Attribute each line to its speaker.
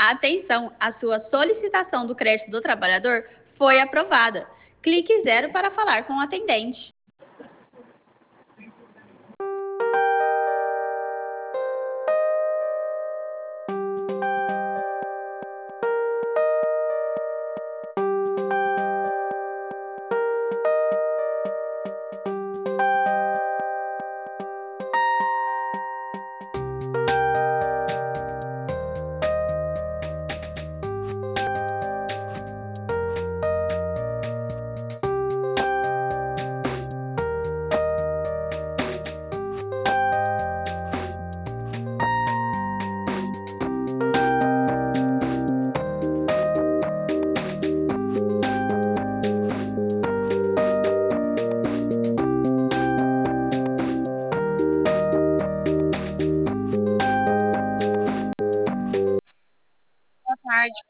Speaker 1: Atenção, a sua solicitação do crédito do trabalhador foi aprovada. Clique 0 para falar com o atendente.
Speaker 2: Boa tarde.